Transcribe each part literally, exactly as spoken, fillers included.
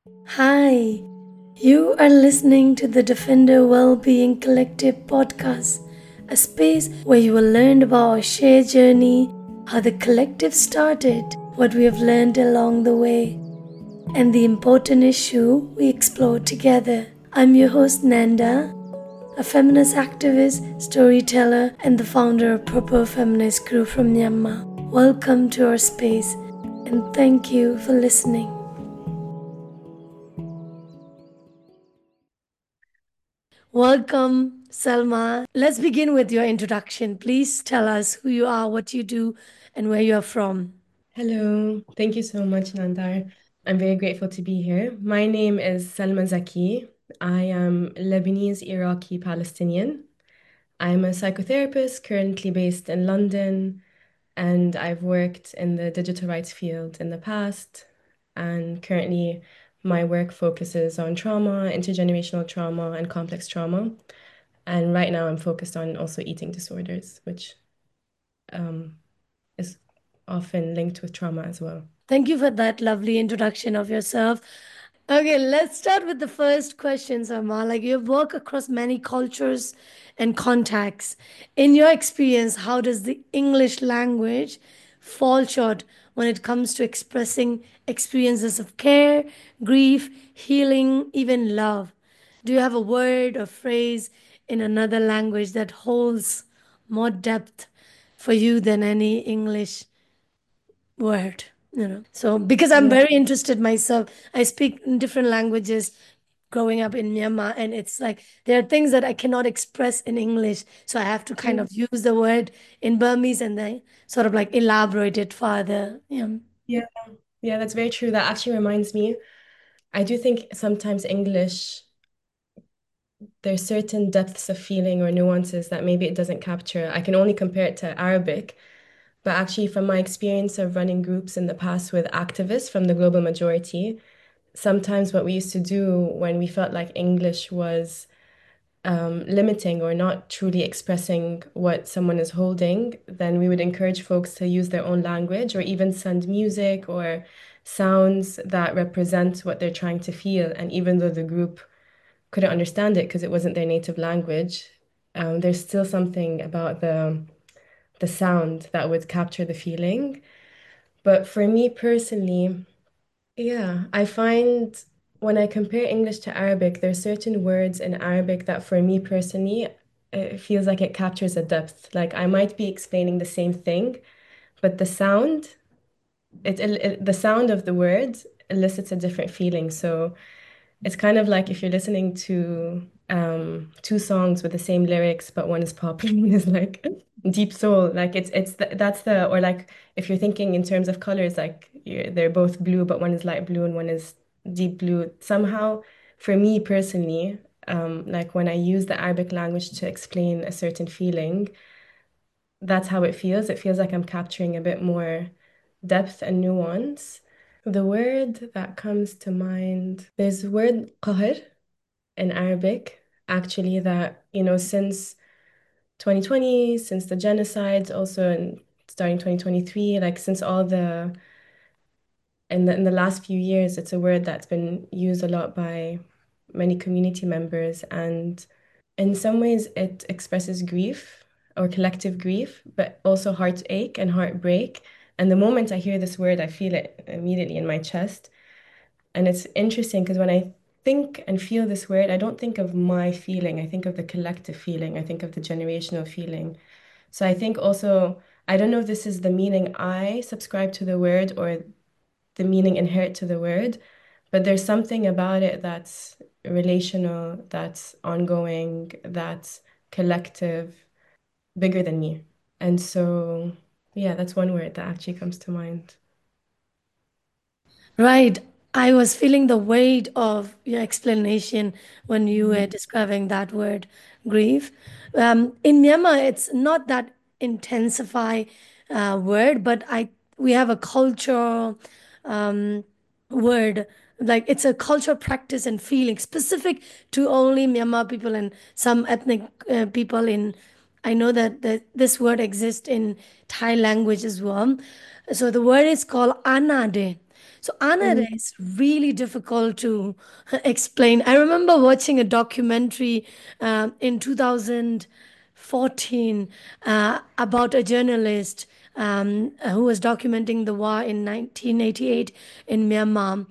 Hi, you are listening to the Defender Wellbeing Collective podcast, a space where you will learn about our shared journey, how the collective started, what we have learned along the way, and the important issue we explore together. I'm your host Nanda, a feminist activist, storyteller, and the founder of Proper Feminist Crew from Myanmar. Welcome to our space, and thank you for listening. Welcome, Selma. Let's begin with your introduction. Please tell us who you are, what you do, and where you're from. Hello, thank you so much, Nandar. I'm very grateful to be here. My name is Salma Zaki. I am Lebanese Iraqi Palestinian. I'm a psychotherapist currently based in London, and I've worked in the digital rights field in the past. And currently, my work focuses on trauma, intergenerational trauma, and complex trauma. And right now, I'm focused on also eating disorders, which um, is often linked with trauma as well. Thank you for that lovely introduction of yourself. Okay, let's start with the first question, Selma. Like you work across many cultures and contexts. In your experience, how does the English language fall short when it comes to expressing experiences of care, grief, healing, even love? Do you have a word or phrase in another language that holds more depth for you than any English word? You know, so because I'm Yeah. very interested myself, I speak in different languages growing up in Myanmar, and it's like there are things that I cannot express in English, so I have to kind of use the word in Burmese and then sort of like elaborate it further. Yeah. Yeah, yeah, that's very true. That actually reminds me, I do think sometimes English, there's certain depths of feeling or nuances that maybe it doesn't capture. I can only compare it to Arabic, but actually, from my experience of running groups in the past with activists from the global majority, sometimes what we used to do when we felt like English was um, limiting or not truly expressing what someone is holding, then we would encourage folks to use their own language or even send music or sounds that represent what they're trying to feel. And even though the group couldn't understand it because it wasn't their native language, um, there's still something about the the sound that would capture the feeling. But for me personally, yeah, I find when I compare English to Arabic, there's certain words in Arabic that for me personally, it feels like it captures a depth. Like I might be explaining the same thing, but the sound, it, it the sound of the word elicits a different feeling. So it's kind of like if you're listening to um two songs with the same lyrics, but one is pop and one is like deep soul. Like it's it's the, that's the or like if you're thinking in terms of colors, like you're, they're both blue, but one is light blue and one is deep blue. Somehow, for me personally, um, like when I use the Arabic language to explain a certain feeling, that's how it feels. It feels like I'm capturing a bit more depth and nuance. The word that comes to mind, there's the word qahr in Arabic, actually, that, you know, since twenty twenty, since the genocide, also in starting twenty twenty-three, like since all the, in the, in the last few years, it's a word that's been used a lot by many community members. And in some ways, it expresses grief or collective grief, but also heartache and heartbreak. And the moment I hear this word, I feel it immediately in my chest. And it's interesting because when I think and feel this word, I don't think of my feeling. I think of the collective feeling. I think of the generational feeling. So I think also, I don't know if this is the meaning I subscribe to the word or the meaning inherent to the word, but there's something about it that's relational, that's ongoing, that's collective, bigger than me. And so, yeah, that's one word that actually comes to mind. Right. I was feeling the weight of your explanation when you were Mhm. describing that word, grief. Um, in Myanmar, it's not that intensify uh, word, but I we have a cultural um, word, like it's a cultural practice and feeling specific to only Myanmar people and some ethnic uh, people in. I know that, that this word exists in Thai language as well. So the word is called anade. So Anna Mm, is really difficult to explain. I remember watching a documentary um, in two thousand fourteen uh, about a journalist um, who was documenting the war in nineteen eighty-eight in Myanmar.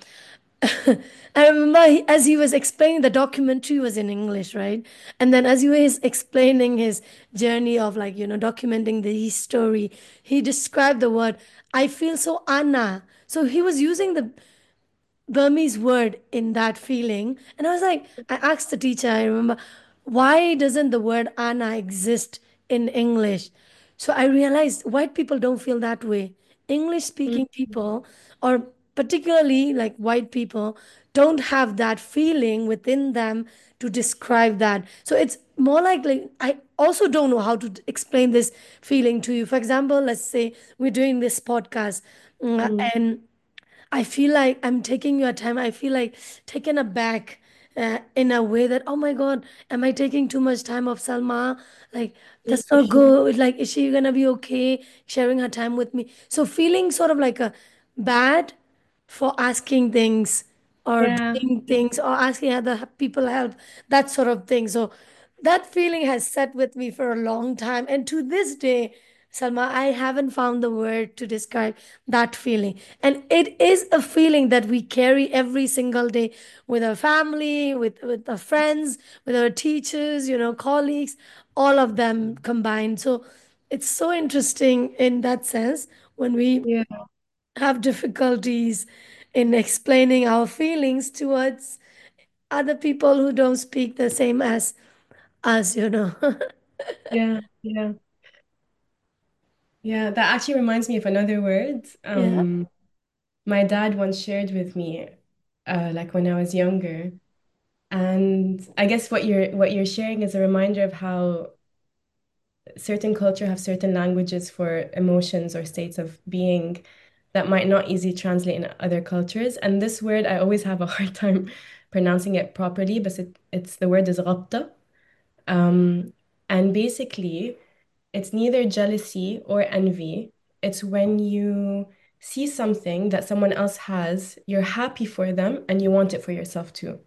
I remember he, as he was explaining, the documentary was in English, right? And then as he was explaining his journey of like, you know, documenting the story, he described the word, I feel so Anna. So he was using the Burmese word in that feeling. And I was like, I asked the teacher, I remember, why doesn't the word Anna exist in English? So I realized white people don't feel that way. English mm, speaking people, or particularly like white people, don't have that feeling within them to describe that. So it's more likely, I also don't know how to explain this feeling to you. For example, let's say we're doing this podcast, mm, mm. and I feel like I'm taking your time. I feel like taken aback uh, in a way that, oh my God, am I taking too much time of Salma? Like, that's not good. Like, is she gonna be okay sharing her time with me? So feeling sort of like a bad for asking things or Yeah, doing things or asking other people help, that sort of thing. So that feeling has sat with me for a long time. And to this day, Salma, I haven't found the word to describe that feeling. And it is a feeling that we carry every single day with our family, with, with our friends, with our teachers, you know, colleagues, all of them combined. So it's so interesting in that sense when we yeah, have difficulties in explaining our feelings towards other people who don't speak the same as us, you know. yeah, yeah, yeah. That actually reminds me of another word. Yeah. Um, my dad once shared with me, uh, like when I was younger. And I guess what you're what you're sharing is a reminder of how certain culture have certain languages for emotions or states of being that might not easily translate in other cultures. And this word, I always have a hard time pronouncing it properly, but it, it's the word is غبطة. Um, and basically, it's neither jealousy or envy. It's when you see something that someone else has, you're happy for them and you want it for yourself too.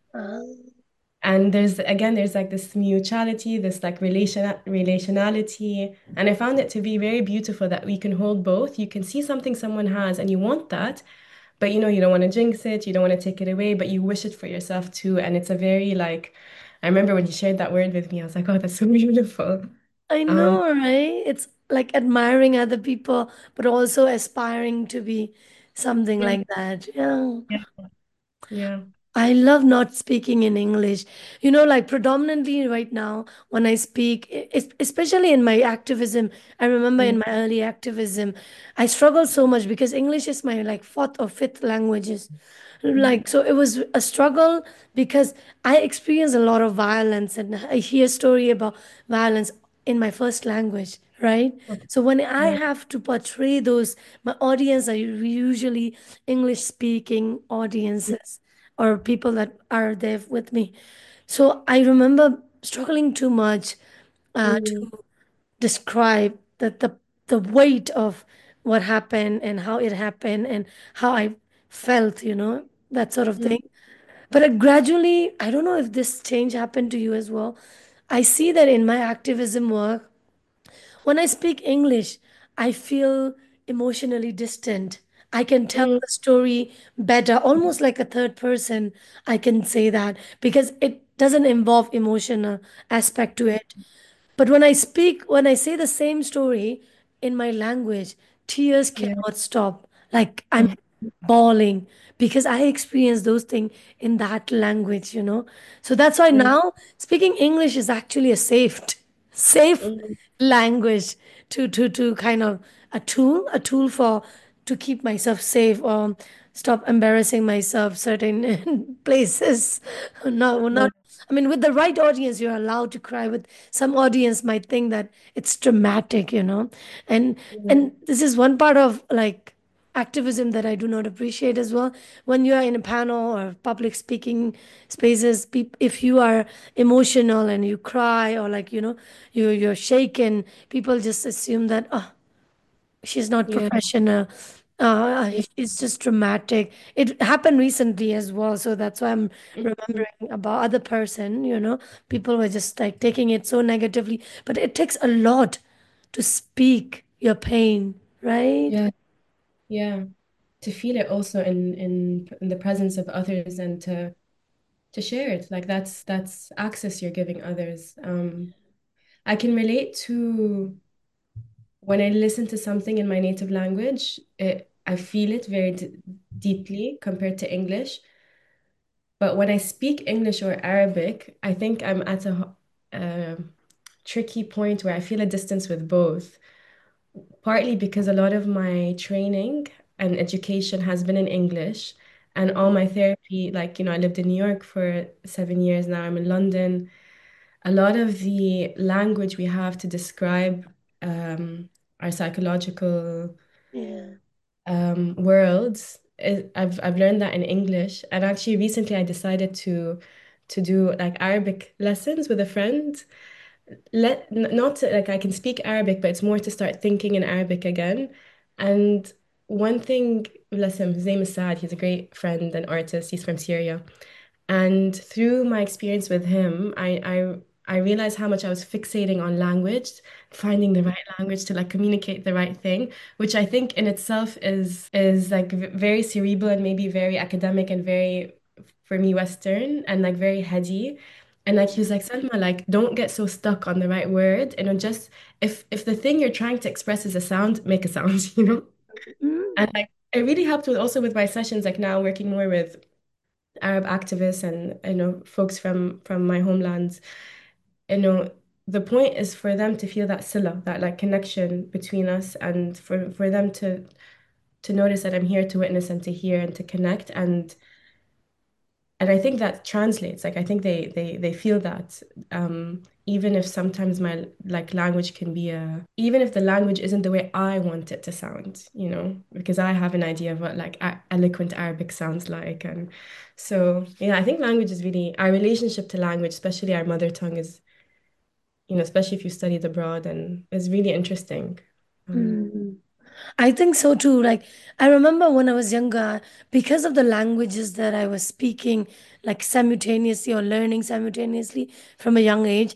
Um, And there's again, there's like this mutuality, this like relation relationality. And I found it to be very beautiful that we can hold both. You can see something someone has and you want that, but you know, you don't want to jinx it, you don't want to take it away, but you wish it for yourself too. And it's a very like, I remember when you shared that word with me, I was like, oh, that's so beautiful. I Um, know, right? It's like admiring other people, but also aspiring to be something yeah, like that. Yeah. yeah, yeah. I love not speaking in English. You know, like predominantly right now, when I speak, e- es- especially in my activism, I remember in Mm, my early activism, I struggled so much because English is my like fourth or fifth languages. mm, Like, so it was a struggle because I experienced a lot of violence and I hear story about violence in my first language, right? okay, So when I yeah, have to portray those, my audience are usually English speaking mm, audiences or people that are there with me. So I remember struggling too much uh, mm, to describe the, the the weight of what happened and how it happened and how I felt, you know, that sort of mm, thing. But uh, gradually, I don't know if this change happened to you as well. I see that in my activism work, when I speak English, I feel emotionally distant. I can tell mm, the story better, almost like a third person. I can say that because it doesn't involve emotional aspect to it. But when I speak, when I say the same story in my language, tears yeah, cannot stop. Like I'm mm, bawling because I experience those things in that language, you know. So that's why yeah, now speaking English is actually a safe, safe mm, language to to to kind of a tool, a tool for to keep myself safe or stop embarrassing myself certain places. No, yeah, not. I mean, with the right audience, you're allowed to cry. With some audience, might think that it's dramatic, you know. And yeah, and this is one part of like activism that I do not appreciate as well. When you are in a panel or public speaking spaces, peop if you are emotional and you cry or like you know you you're shaken, people just assume that oh she's not yeah, professional. Uh, Yeah. it's just dramatic. It happened recently as well, so that's why I'm Mhm. remembering about other person, you know. People were just like taking it so negatively, but it takes a lot to speak your pain, right? Yeah. Yeah. To feel it also in in in the presence of others and to to share it. Like that's that's access you're giving others. Um, I can relate to when I listen to something in my native language, it, I feel it very d deeply compared to English. But when I speak English or Arabic, I think I'm at a, a tricky point where I feel a distance with both, partly because a lot of my training and education has been in English, and all my therapy, like, you know, I lived in New York for seven years now, I'm in London. A lot of the language we have to describe um, our psychological Yeah. um, worlds. Is, I've I've learned that in English, and actually recently I decided to to do like Arabic lessons with a friend. Let n- not to, like I can speak Arabic, but it's more to start thinking in Arabic again. And one thing, bless him, his name is Saad. He's a great friend and artist. He's from Syria. And through my experience with him, I, I I realized how much I was fixating on language, finding the right language to like communicate the right thing, which I think in itself is is like v- very cerebral and maybe very academic and very, for me, Western and like very heady. And like he was like, Selma, like don't get so stuck on the right word. And it just if if the thing you're trying to express is a sound, make a sound, you know? And Mm. like it really helped with also with my sessions, like now working more with Arab activists and you know folks from from my homelands, you know, the point is for them to feel that sila, that like connection between us, and for for them to to notice that I'm here to witness and to hear and to connect, and and I think that translates. Like I think they they they feel that, um, even if sometimes my like language can be a, even if the language isn't the way I want it to sound, you know, because I have an idea of what like a eloquent Arabic sounds like, and so yeah, I think language is really our relationship to language, especially our mother tongue, is you know, especially if you studied abroad, and is really interesting. Um, Mm. I think so too. Like, I remember when I was younger, because of the languages that I was speaking, like simultaneously or learning simultaneously from a young age,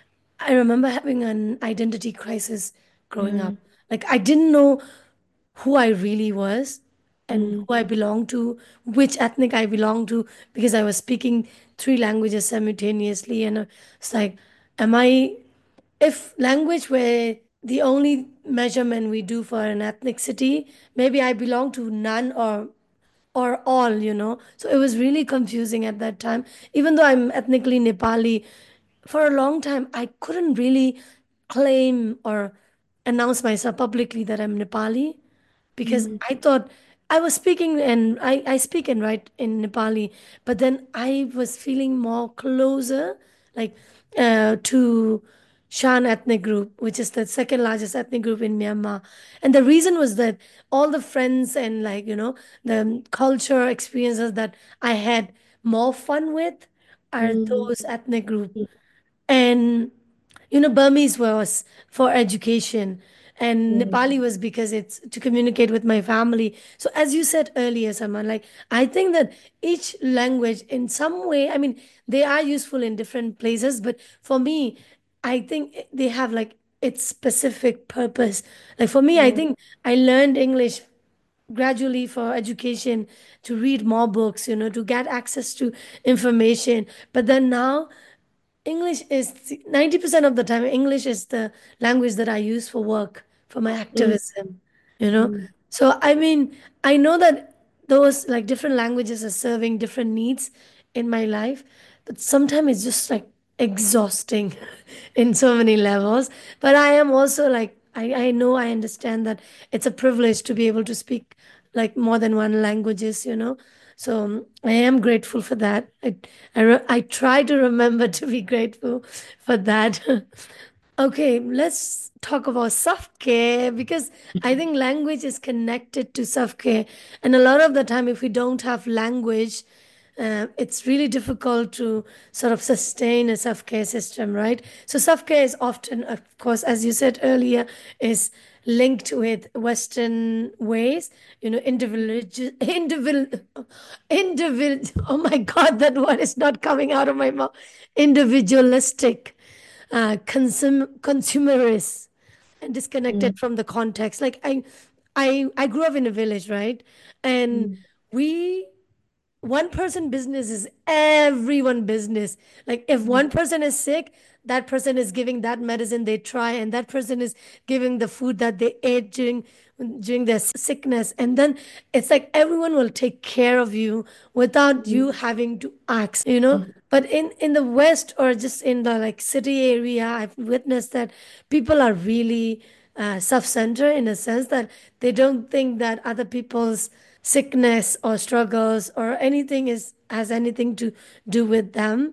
I remember having an identity crisis growing up. yeah. Like, I didn't know who I really was and Mm, who I belonged to, which ethnic I belonged to, because I was speaking three languages simultaneously. And it's like, am I, if language were the only measurement we do for an ethnicity, maybe I belong to none or or all, you know. So it was really confusing at that time. Even though I'm ethnically Nepali, for a long time I couldn't really claim or announce myself publicly that I'm Nepali because mm, I thought I was speaking and I, I speak and write in Nepali, but then I was feeling more closer, like uh, to Shan ethnic group, which is the second largest ethnic group in Myanmar. And the reason was that all the friends and like, you know, the culture experiences that I had more fun with are mm, those ethnic group. mm, And you know, Burmese was for education, and mm, Nepali was because it's to communicate with my family. So, as you said earlier, Saman, like I think that each language, in some way, I mean, they are useful in different places, but for me, I think they have like its specific purpose. Like for me, I yeah. think I learned English gradually for education, to read more books, you know, to get access to information. But then now English is ninety percent of the time, English is the language that I use for work, for my Mm, activism, you know? mm, So, I mean, I know that those like different languages are serving different needs in my life, but sometimes it's just like exhausting in so many levels. But I am also like, I, I know I understand that it's a privilege to be able to speak like more than one languages, you know? So um, I am grateful for that. I, I, re- I try to remember to be grateful for that. Okay, let's talk about self-care because I think language is connected to self-care. And a lot of the time, if we don't have language, uh, it's really difficult to sort of sustain a self-care system, right? So self-care is often, of course, as you said earlier, is linked with Western ways, you know, individual, individual, individual. Oh my God, that word is not coming out of my mouth. Individualistic, uh, consum consumerist, and disconnected Mm, from the context. Like I, I, I grew up in a village, right? And mm, we one person business is everyone business. Like if mm, one person is sick, that person is giving that medicine they try, and that person is giving the food that they ate during during their sickness. And then it's like everyone will take care of you without mm, you having to ask, you know. mm, But in in the West, or just in the like city area, I've witnessed that people are really uh, self-centered, in a sense that they don't think that other people's sickness or struggles or anything is has anything to do with them.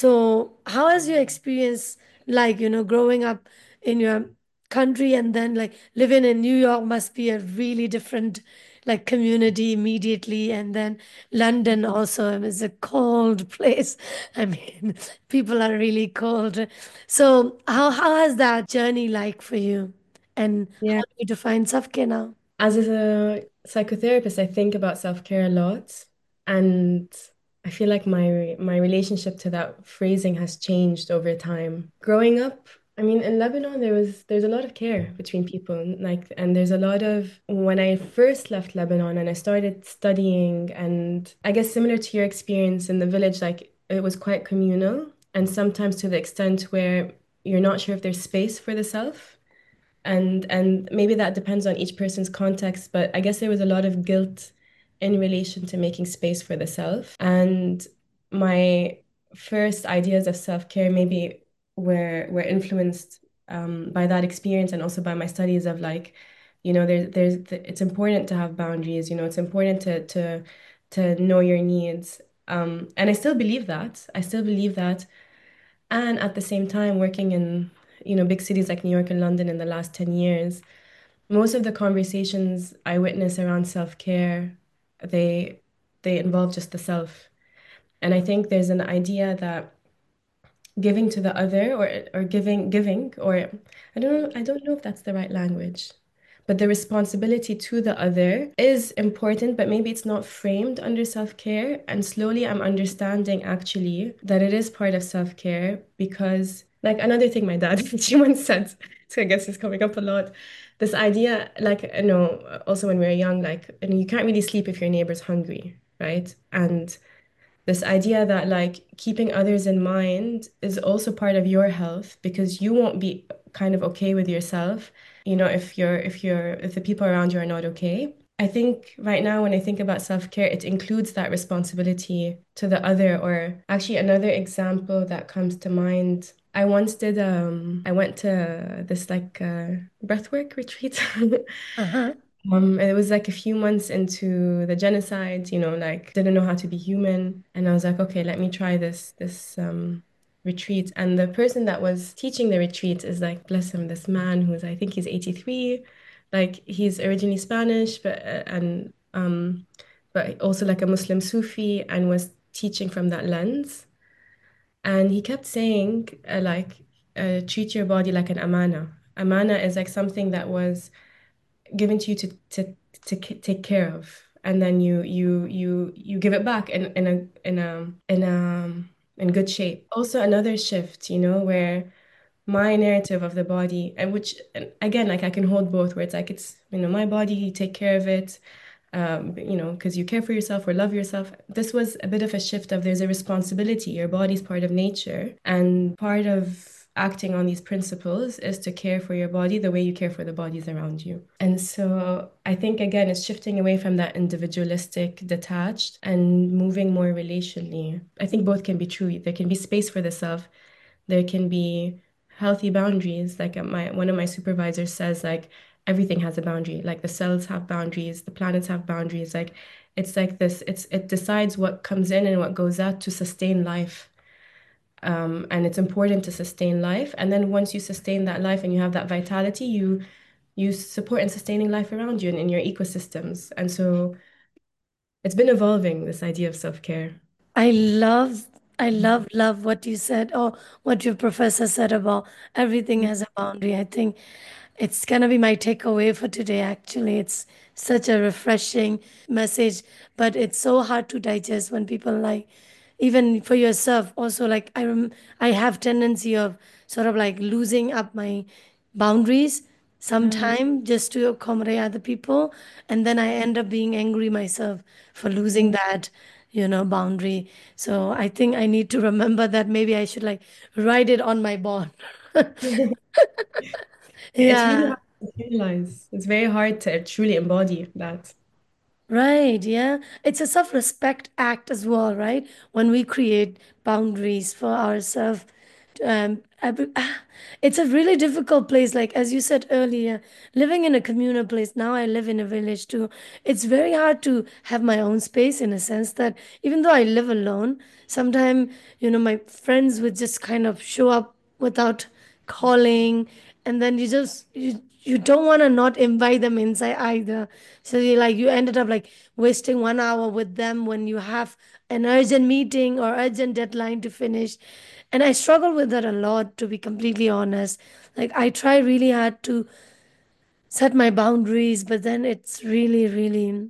So how has your experience, like, you know, growing up in your country and then like living in New York must be a really different like community immediately, and then London also is a cold place. I mean, people are really cold. So how how has that journey like for you, and how yeah. do you define self-care now? As a psychotherapist, I think about self-care a lot, and I feel like my my relationship to that phrasing has changed over time. Growing up, I mean, in Lebanon, there was there's a lot of care between people, and like, and there's a lot of when I first left Lebanon and I started studying, and I guess similar to your experience in the village, like it was quite communal, and sometimes to the extent where you're not sure if there's space for the self. And and maybe that depends on each person's context, but I guess there was a lot of guilt in relation to making space for the self. And my first ideas of self-care maybe were were influenced um, by that experience, and also by my studies of like, you know, there's there's it's important to have boundaries, you know, it's important to to to know your needs. Um, and I still believe that. I still believe that. And at the same time, working in, you know, big cities like New York and London in the last ten years, most of the conversations I witness around self-care, they they involve just the self. And I think there's an idea that giving to the other, or or giving giving or I don't know, I don't know if that's the right language. But the responsibility to the other is important, but maybe it's not framed under self-care. And slowly I'm understanding actually that it is part of self-care, because like another thing my dad she once said, so I guess it's coming up a lot. This idea, like, you know, also when we were young, like, you know, you can't really sleep if your neighbor's hungry, right? And this idea that like keeping others in mind is also part of your health, because you won't be kind of okay with yourself, you know, if you're if you're if the people around you are not okay. I think right now when I think about self-care, it includes that responsibility to the other. Or actually another example that comes to mind, I once did um I went to this like uh breathwork retreat. Uh-huh. Um, and it was like a few months into the genocide, you know, like didn't know how to be human. And I was like, okay, let me try this this um retreat. And the person that was teaching the retreat is like, bless him, this man who's I think he's eighty-three. Like he's originally Spanish, but uh, and um but also like a Muslim Sufi, and was teaching from that lens. And he kept saying uh, like uh, treat your body like an amana. Amana is like something that was given to you to to to k- take care of, and then you you you you give it back in in a in a in a in good shape. Also another shift, you know, where my narrative of the body, and which and again, like I can hold both, where it's like it's, you know, my body, you take care of it, um, you know, because you care for yourself or love yourself. This was a bit of a shift of there's a responsibility. Your body's part of nature, and part of acting on these principles is to care for your body the way you care for the bodies around you. And so I think again, it's shifting away from that individualistic, detached, and moving more relationally. I think both can be true. There can be space for the self, there can be healthy boundaries. Like uh, my one of my supervisors says, like everything has a boundary. Like the cells have boundaries, the planets have boundaries. Like it's like this. It's it decides what comes in and what goes out to sustain life. Um, and it's important to sustain life. And then once you sustain that life and you have that vitality, you you support and sustaining life around you and in your ecosystems. And so it's been evolving, this idea of self-care. I love, I love, love what you said, or what your professor said about everything has a boundary. I think It's gonna be my takeaway for today, actually. It's such a refreshing message, but it's so hard to digest when people like, even for yourself, also like I rem I have tendency of sort of like losing up my boundaries Mm. sometime just to accommodate other people, and then I end up being angry myself for losing Yeah. that, you know, boundary. So I think I need to remember that maybe I should like write it on my board. It's really Yeah. hard to realize. It's very hard to truly embody that. Right, yeah. It's a self-respect act as well, right? When we create boundaries for ourselves. Um, I be- it's a really difficult place. Like as you said earlier, living in a communal place. Now I live in a village too. It's very hard to have my own space in a sense that even though I live alone, sometimes, you know, my friends would just kind of show up without calling, and then you just you you don't want to not invite them inside either. So you like you ended up like wasting one hour with them when you have an urgent meeting or urgent deadline to finish. And I struggle with that a lot, to be completely honest. Like I try really hard to set my boundaries, but then it's really, really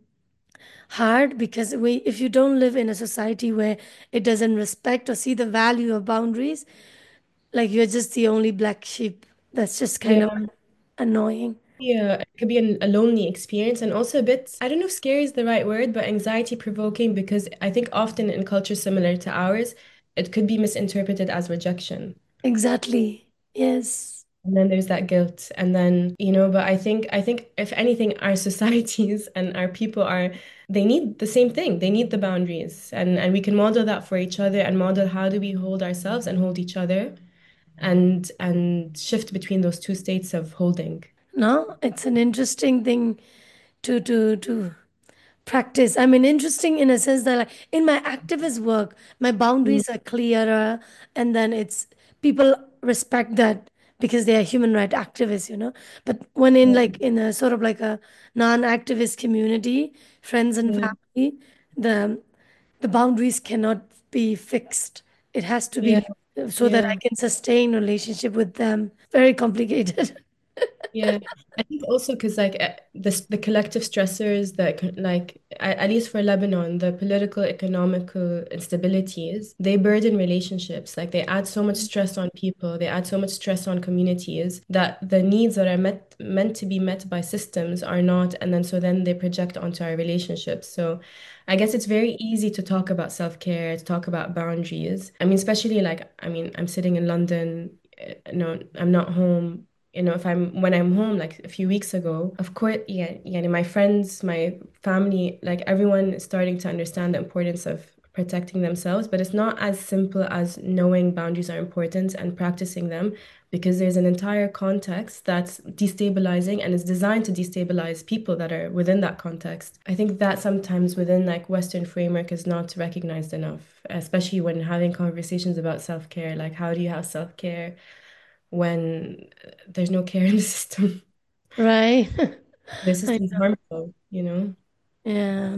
hard because we if you don't live in a society where it doesn't respect or see the value of boundaries, like you're just the only black sheep. That's just kind of Yeah. annoying. Yeah, it could be an, a lonely experience and also a bit, I don't know if scary is the right word, but anxiety provoking because I think often in cultures similar to ours, it could be misinterpreted as rejection. Exactly. Yes. And then there's that guilt. And then, you know, but I think I think if anything, our societies and our people are they need the same thing. They need the boundaries. And and we can model that for each other and model how do we hold ourselves and hold each other and and shift between those two states of holding. No, it's an interesting thing to to to practice. I mean, interesting in a sense that like in my activist work, my Mm, boundaries are clearer, and then it's people respect that because they are human right activists, you know. But when in yeah, like in a sort of like a non-activist community, friends and yeah, family, the the boundaries cannot be fixed. It has to yeah, be so that I yeah. can sustain relationship with them. Very complicated. Yeah, I think also because like uh, this the collective stressors that co- like at, at least for Lebanon, the political economical instabilities, they burden relationships. Like they add so much stress on people, they add so much stress on communities that the needs that are met meant to be met by systems are not, and then so then they project onto our relationships. So I guess it's very easy to talk about self-care, to talk about boundaries. I mean, especially like I mean, I'm sitting in London, uh, no, I'm not home, you know, if I'm when I'm home, like a few weeks ago, of course, yeah, yeah, my friends, my family, like everyone is starting to understand the importance of protecting themselves, but it's not as simple as knowing boundaries are important and practicing them because there's an entire context that's destabilizing and is designed to destabilize people that are within that context. I think that sometimes within like Western framework is not recognized enough, especially when having conversations about self-care, like how do you have self-care when there's no care in the system. Right. The I system's know. harmful, you know? Yeah.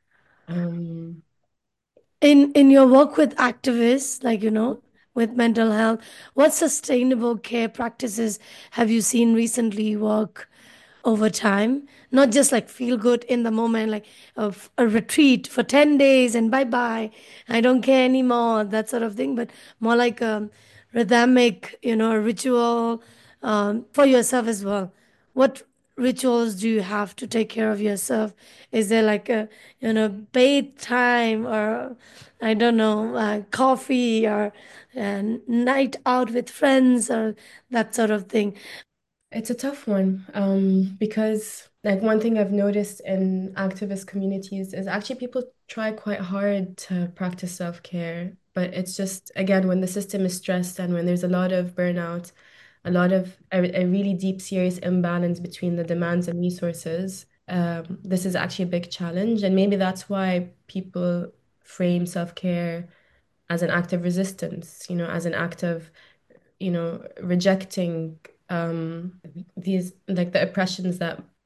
Um, In in your work with activists, like you know, with mental health, what sustainable care practices have you seen recently work over time? Not just like feel good in the moment, like of a retreat for ten days and bye bye, I don't care anymore, that sort of thing, but more like a rhythmic, you know, a ritual um, for yourself as well. What rituals do you have to take care of yourself? Is there like a, you know, bathe time or I don't know, uh, coffee or uh, night out with friends or that sort of thing? it's a tough one, um, because like one thing I've noticed in activist communities is actually people try quite hard to practice self-care, but it's just again when the system is stressed and when there's a lot of burnout, a lot of a, a really deep, serious imbalance between the demands and resources. Um, this is actually a big challenge, and maybe that's why people frame self-care as an act of resistance, you know, as an act of, you know, rejecting um, these like the oppressions that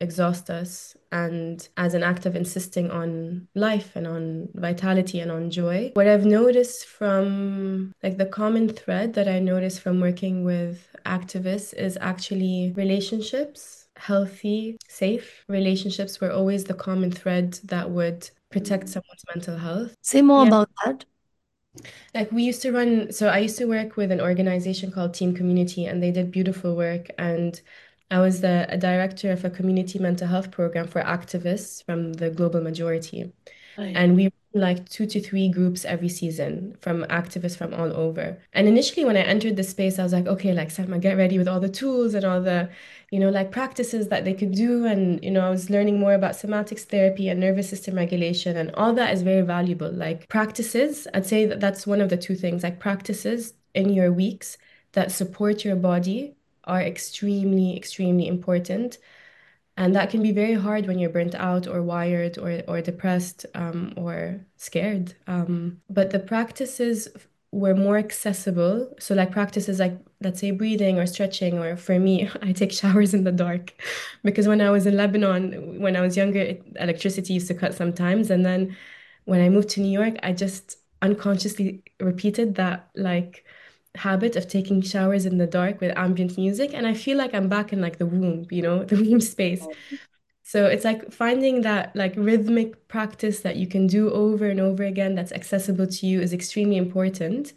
exhaust us. And as an act of insisting on life and on vitality and on joy, what I've noticed from like the common thread that I noticed from working with activists is actually relationships, healthy, safe relationships were always the common thread that would protect someone's mental health. Say more Yeah. about that. Like we used to run, so I used to work with an organization called Team Community, and they did beautiful work. And I was the a director of a community mental health program for activists from the global majority. Right. And we run like two to three groups every season from activists from all over. And initially, when I entered the space, I was like, okay, like Selma, get ready with all the tools and all the, you know, like practices that they could do. And, you know, I was learning more about somatics therapy and nervous system regulation. And all that is very valuable. Like practices, I'd say that that's one of the two things, like practices in your weeks that support your body are extremely, extremely important. And that can be very hard when you're burnt out or wired or, or depressed um, or scared. Um, but the practices f- were more accessible. So, like practices like, let's say, breathing or stretching, or for me, I take showers in the dark because when I was in Lebanon, when I was younger, it, electricity used to cut sometimes. And then when I moved to New York, I just unconsciously repeated that, like, habit of taking showers in the dark with ambient music, and I feel like I'm back in like the womb, you know, the womb space. So it's like finding that like rhythmic practice that you can do over and over again that's accessible to you is extremely important.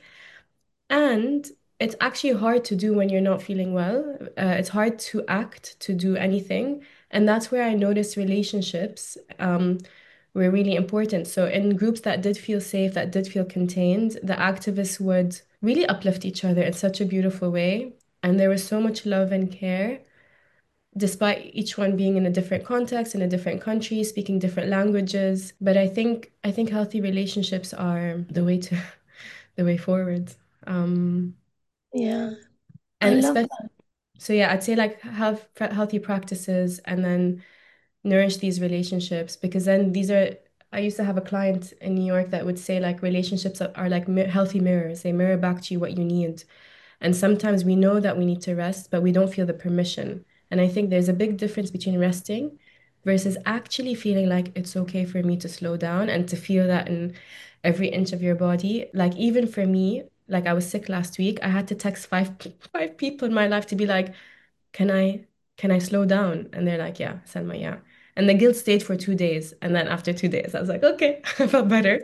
And it's actually hard to do when you're not feeling well. Uh, it's hard to act, to do anything. And that's where I noticed relationships um, were really important. So in groups that did feel safe, that did feel contained, the activists would really uplift each other in such a beautiful way. And there was so much love and care, despite each one being in a different context, in a different country, speaking different languages. But I think I think healthy relationships are the way to the way forward. Um, Yeah, I and love especially, that. so yeah, I'd say like have f- healthy practices and then nourish these relationships, because then these are, I used to have a client in New York that would say like relationships are, are like mi healthy mirrors. They mirror back to you what you need. And sometimes we know that we need to rest, but we don't feel the permission. And I think there's a big difference between resting versus actually feeling like it's okay for me to slow down and to feel that in every inch of your body. Like even for me, like I was sick last week, I had to text five five people in my life to be like, can I can I slow down? And they're like, yeah, Selma, yeah. And the guilt stayed for two days. And then after two days, I was like, okay, I felt better.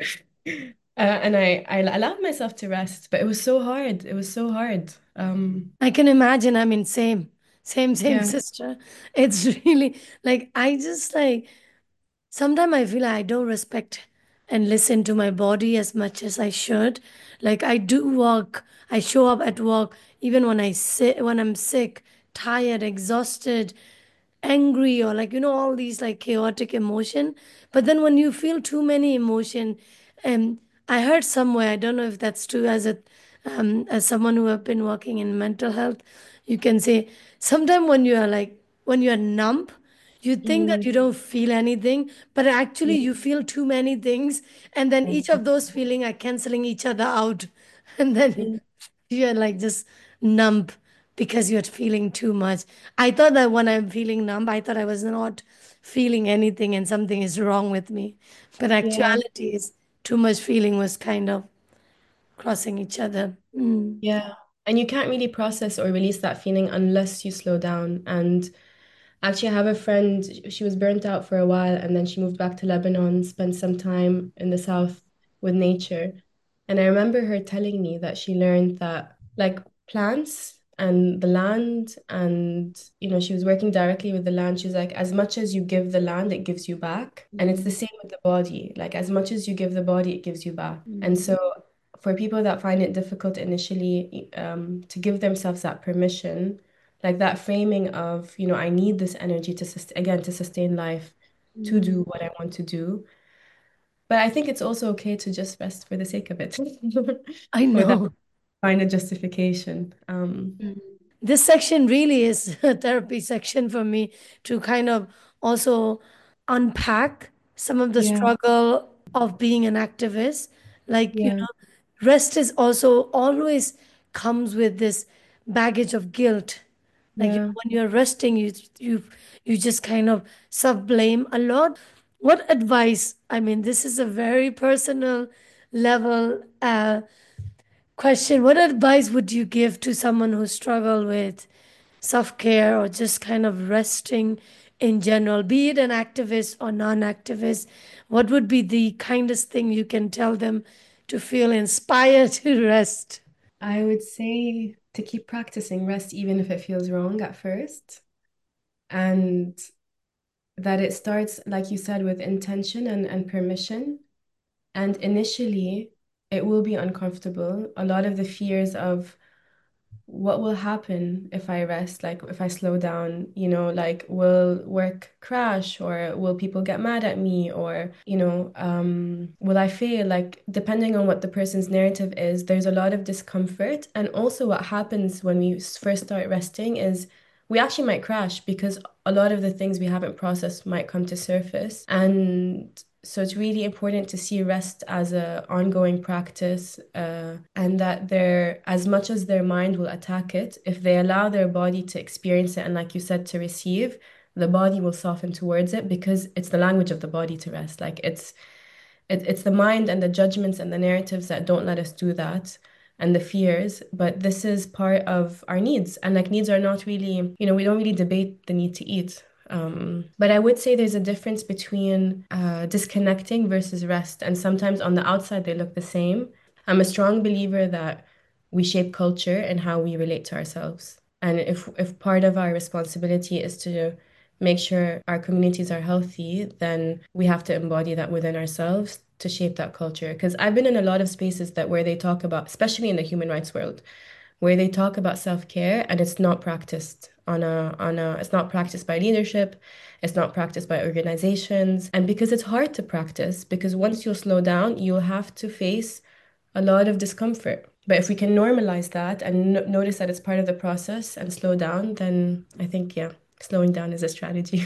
Uh, and I, I allowed myself to rest, but it was so hard. It was so hard. Um, I can imagine. I mean, same, same, same, yeah. sister. It's really like I just like sometimes I feel I don't respect and listen to my body as much as I should. Like I do work, I show up at work even when I sit when I'm sick, tired, exhausted, angry, or like you know all these like chaotic emotion. But then when you feel too many emotion, um I heard somewhere, I don't know if that's true, as a um as someone who have been working in mental health, you can say sometimes when you are like when you are numb, you think that Mm, you don't feel anything, but actually yeah. you feel too many things, and then each of those feeling are canceling each other out, and then Yeah. you're like just numb because you're feeling too much. I thought that when I'm feeling numb, I thought I was not feeling anything and something is wrong with me. But Yeah. actuality is too much feeling was kind of crossing each other. Mm. Yeah. And you can't really process or release that feeling unless you slow down. And actually, I have a friend, she was burnt out for a while and then she moved back to Lebanon, spent some time in the south with nature. And I remember her telling me that she learned that, like, plants and the land, and, you know, she was working directly with the land. She's like, as much as you give the land, it gives you back. And it's the Mm. same with the body. Like, as much as you give the body, it gives you back. And Mm. so, for people that find it difficult initially, um, to give themselves that permission, like that framing of, you know, I need this energy to sustain, again, to sustain life, to Mm. do what I want to do. But I think it's also okay to just rest for the sake of it I without know. find a justification. Um, Mm. This section really is a therapy section for me to kind of also unpack some of the yeah, struggle of being an activist. Like, you yeah, know, rest is also always comes with this baggage of guilt. Like, you Yeah. know, when you're resting, you you you just kind of self-blame a lot. What advice, I mean, this is a very personal level uh question. What advice would you give to someone who struggle with self-care or just kind of resting in general, be it an activist or non-activist? What would be the kindest thing you can tell them to feel inspired to rest? I would say to keep practicing rest even if it feels wrong at first, and that it starts, like you said, with intention and, and permission. And initially, it will be uncomfortable. A lot of the fears of what will happen if I rest, like if I slow down, you know, like will work crash or will people get mad at me or, you know, um, will I fail? Like depending on what the person's narrative is, there's a lot of discomfort. And also what happens when we s- first start resting is we actually might crash because a lot of the things we haven't processed might come to surface. And so it's really important to see rest as a ongoing practice, uh, and that they're, as much as their mind will attack it, if they allow their body to experience it and, like you said, to receive, the body will soften towards it because it's the language of the body to rest. Like it's it, it's the mind and the judgments and the narratives that don't let us do that and the fears. But this is part of our needs. And like needs are not really, you know, we don't really debate the need to eat. Um, but I would say there's a difference between uh, disconnecting versus rest. And sometimes on the outside, they look the same. I'm a strong believer that we shape culture and how we relate to ourselves. And if, if part of our responsibility is to make sure our communities are healthy, then we have to embody that within ourselves to shape that culture. Because I've been in a lot of spaces that where they talk about, especially in the human rights world, where they talk about self-care and it's not practiced on a on a it's not practiced by leadership, it's not practiced by organizations. And because it's hard to practice, because once you slow down, you'll have to face a lot of discomfort. But if we can normalize that and no notice that it's part of the process and slow down, then I think, yeah, slowing down is a strategy.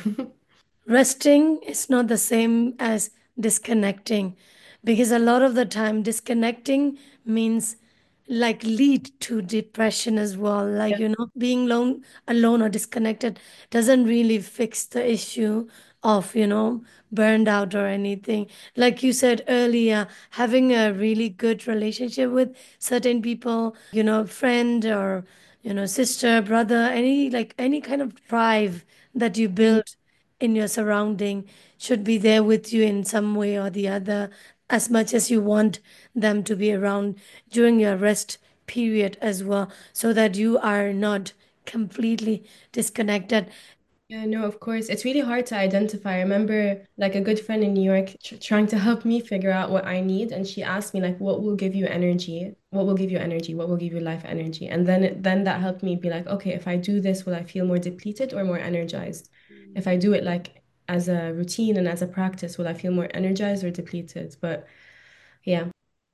Resting is not the same as disconnecting, because a lot of the time disconnecting means like lead to depression as well. Like, Yeah. you know, being alone alone or disconnected doesn't really fix the issue of, you know, burned out or anything. Like you said earlier, having a really good relationship with certain people, you know, friend or, you know, sister, brother, any like any kind of tribe that you Mm. build in your surrounding should be there with you in some way or the other, as much as you want them to be around during your rest period as well, so that you are not completely disconnected. Yeah, no, of course. It's really hard to identify. I remember like a good friend in New York tr trying to help me figure out what I need. And she asked me like, what will give you energy? What will give you energy? What will give you life energy? And then it- then that helped me be like, okay, if I do this, will I feel more depleted or more energized? If I do it like as a routine and as a practice, will I feel more energized or depleted? But yeah,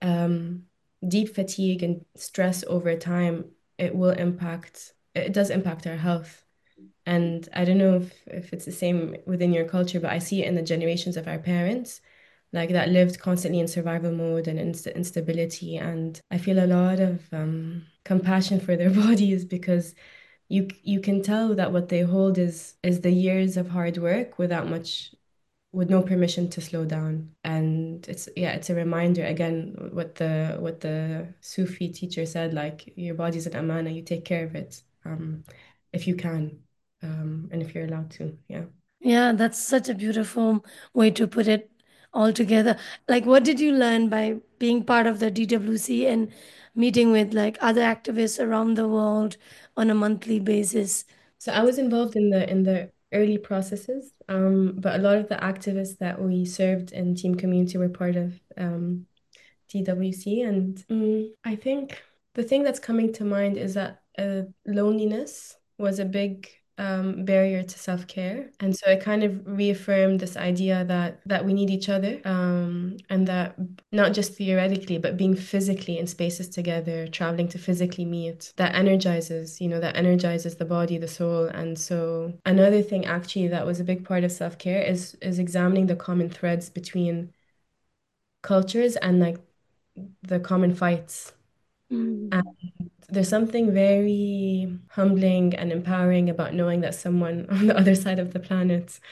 um, deep fatigue and stress over time, it will impact, it does impact our health. And I don't know if, if it's the same within your culture, but I see it in the generations of our parents, like that lived constantly in survival mode and inst instability. And I feel a lot of um, compassion for their bodies because you you can tell that what they hold is is the years of hard work without much, with no permission to slow down. And it's, yeah, it's a reminder again what the what the Sufi teacher said, like your body's an amana, you take care of it, um, if you can, um, and if you're allowed to. Yeah. Yeah, that's such a beautiful way to put it all together. Like, what did you learn by being part of the D W C and meeting with like other activists around the world on a monthly basis? So I was involved in the in the early processes, um, but a lot of the activists that we served in team community were part of um, T W C. And mm, I think the thing that's coming to mind is that uh, loneliness was a big um, barrier to self-care. And so it kind of reaffirmed this idea that that we need each other, um, and that not just theoretically, but being physically in spaces together, traveling to physically meet, that energizes, you know, that energizes the body, the soul. And so another thing actually that was a big part of self-care is is examining the common threads between cultures and like the common fights. Mm. And there's something very humbling and empowering about knowing that someone on the other side of the planet,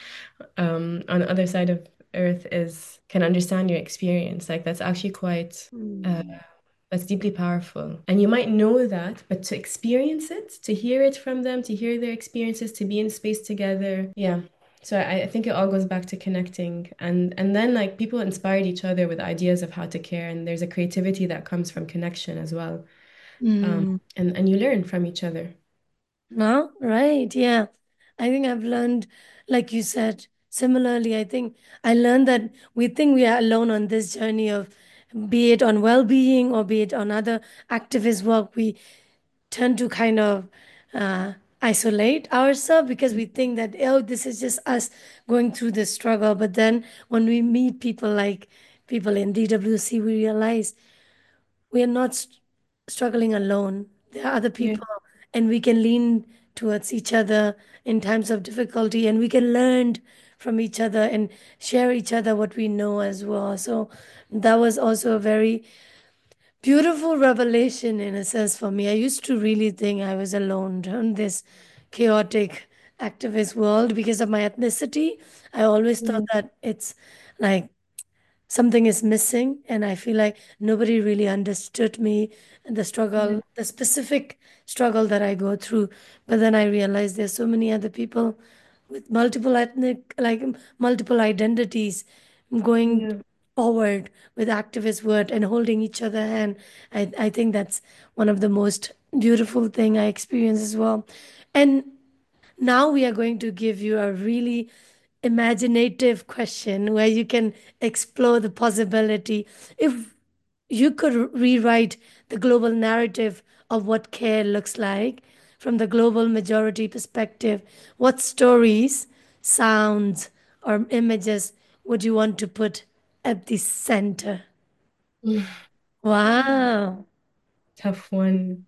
um, on the other side of Earth is can understand your experience. Like that's actually quite uh, Mm. that's deeply powerful. And you might know that, but to experience it, to hear it from them, to hear their experiences, to be in space together. Yeah. So I, I think it all goes back to connecting. And and then like people inspired each other with ideas of how to care. And there's a creativity that comes from connection as well. Um, Mm. and, and you learn from each other. No, right. Yeah. I think I've learned, like you said, similarly, I think I learned that we think we are alone on this journey of, be it on well-being or be it on other activist work, we tend to kind of uh, isolate ourselves because we think that, oh, this is just us going through this struggle. But then when we meet people like people in D W C, we realize we are not st- struggling alone. There are other Yeah. people, and we can lean towards each other in times of difficulty, and we can learn from each other and share each other what we know as well. So that was also a very beautiful revelation in a sense for me. I used to really think I was alone in this chaotic activist world because of my ethnicity. I always thought Yeah. that it's like something is missing, and I feel like nobody really understood me and the Yeah. struggle, the specific struggle that I go through. But then I realized there's so many other people with multiple ethnic, like multiple identities going Yeah. forward with activist work and holding each other hand. I, I think that's one of the most beautiful thing I experience as well. And now we are going to give you a really imaginative question where you can explore the possibility. If you could rewrite the global narrative of what care looks like from the global majority perspective, what stories, sounds, or images would you want to put at the center? Wow. Tough one.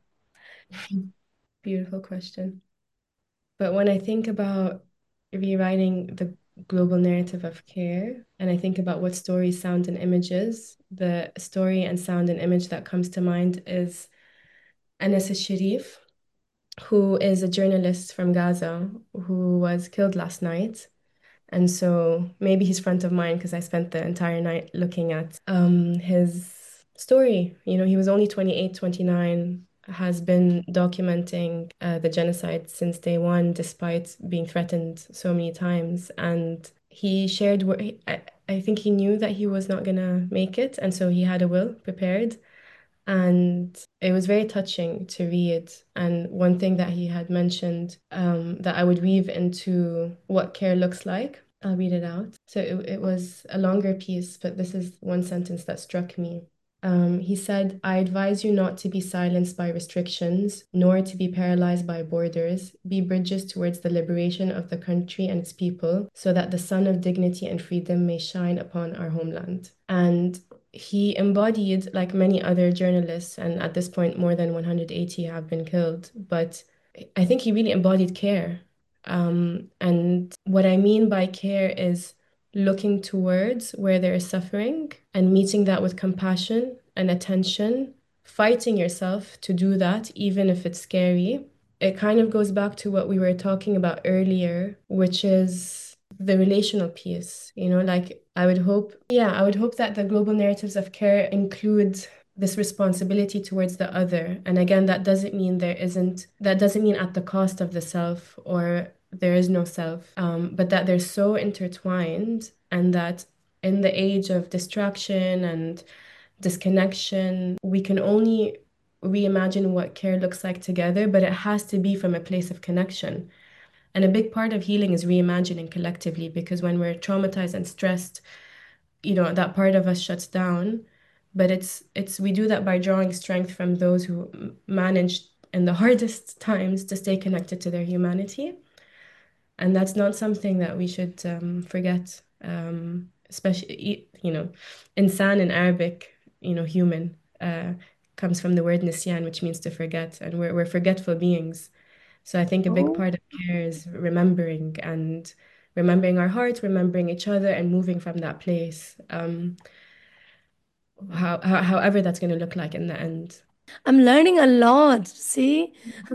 Beautiful question. But when I think about rewriting the global narrative of care, and I think about what stories, sound, and images, the story and sound and image that comes to mind is Anas Sharif, who is a journalist from Gaza who was killed last night. And so maybe he's front of mind because I spent the entire night looking at um, his story. You know, he was only twenty-eight, twenty-nine, has been documenting uh, the genocide since day one, despite being threatened so many times. And he shared what he, I, I think he knew that he was not gonna make it. And so he had a will prepared. And it was very touching to read. And one thing that he had mentioned um, that I would weave into what care looks like, I'll read it out. So it, it was a longer piece, but this is one sentence that struck me. Um, he said, I advise you not to be silenced by restrictions, nor to be paralyzed by borders. Be bridges towards the liberation of the country and its people, so that the sun of dignity and freedom may shine upon our homeland. And he embodied, like many other journalists, and at this point, more than one hundred eighty have been killed. But I think he really embodied care. Um, and what I mean by care is looking towards where there is suffering and meeting that with compassion and attention, fighting yourself to do that, even if it's scary. It kind of goes back to what we were talking about earlier, which is the relational piece. You know, like I would hope, yeah, I would hope that the global narratives of care include this responsibility towards the other. And again, that doesn't mean there isn't, that doesn't mean at the cost of the self or there is no self, um, but that they're so intertwined and that in the age of distraction and disconnection, we can only reimagine what care looks like together, but it has to be from a place of connection. And a big part of healing is reimagining collectively because when we're traumatized and stressed, you know, that part of us shuts down. But it's it's we do that by drawing strength from those who m- managed in the hardest times to stay connected to their humanity. And that's not something that we should um, forget, um, especially, you know, insan in Arabic, you know, human, uh, comes from the word nisyan, which means to forget. And we're, we're forgetful beings. So I think a big Oh, part of care is remembering and remembering our hearts, remembering each other, and moving from that place, um, how, how, however that's going to look like in the end. I'm learning a lot. See?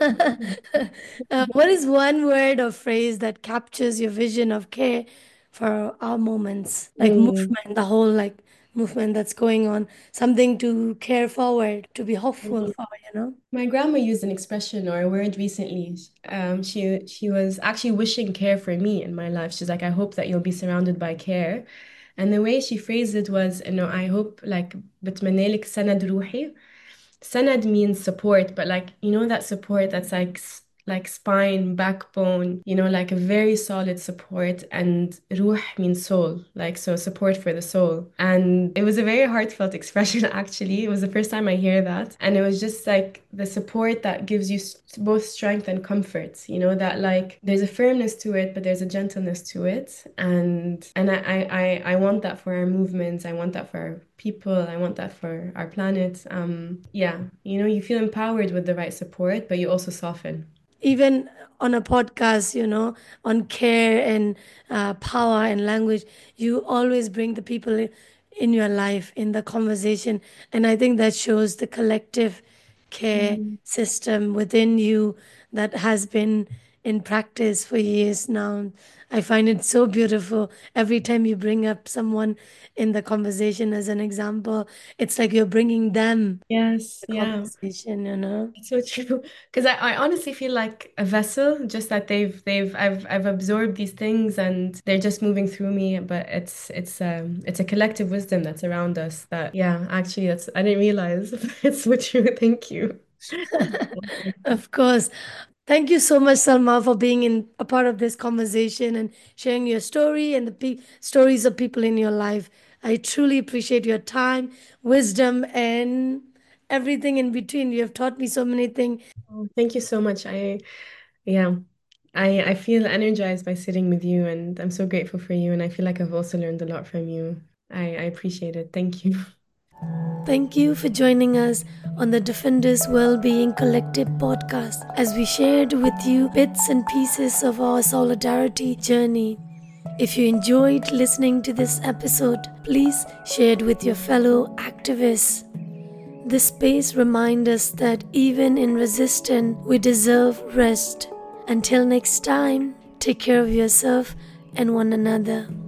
Uh, what is one word or phrase that captures your vision of care for our moments? Like Hmm. movement, the whole like movement that's going on, something to care forward, to be hopeful for, you know? My grandma used an expression or a word recently. Um, she she was actually wishing care for me in my life. She's like, I hope that you'll be surrounded by care. And the way she phrased it was, you know, I hope like بتمنى لك سند روحي. Sanad means support, but like, you know, that support that's like s- like spine, backbone, you know, like a very solid support. And ruh means soul, like so support for the soul. And it was a very heartfelt expression, actually. It was the first time I hear that. And it was just like the support that gives you s- both strength and comfort, you know, that like there's a firmness to it, but there's a gentleness to it. And and I I I I want that for our movements. I want that for our people. I want that for our planet. Um, yeah, you know, you feel empowered with the right support, but you also soften. Even on a podcast, you know, on care and uh, power and language, you always bring the people i- in your life in the conversation. And I think that shows the collective care Mm. system within you that has been in practice for years now. I find it so beautiful. Every time you bring up someone in the conversation as an example, it's like you're bringing them Yes, the yeah. conversation, you know? It's so true. Because I, I honestly feel like a vessel, just that they've they've I've I've absorbed these things and they're just moving through me. But it's it's um it's a collective wisdom that's around us that yeah, actually that's I didn't realize. It's so true. Thank you. Of course. Thank you so much, Salma, for being in a part of this conversation and sharing your story and the pe- stories of people in your life. I truly appreciate your time, wisdom, and everything in between. You have taught me so many things. Oh, thank you so much. I yeah. I I feel energized by sitting with you and I'm so grateful for you and I feel like I've also learned a lot from you. I, I appreciate it. Thank you. Thank you for joining us on the Defenders Wellbeing Collective podcast as we shared with you bits and pieces of our solidarity journey. If you enjoyed listening to this episode, please share it with your fellow activists. This space reminds us that even in resistance, we deserve rest. Until next time, take care of yourself and one another.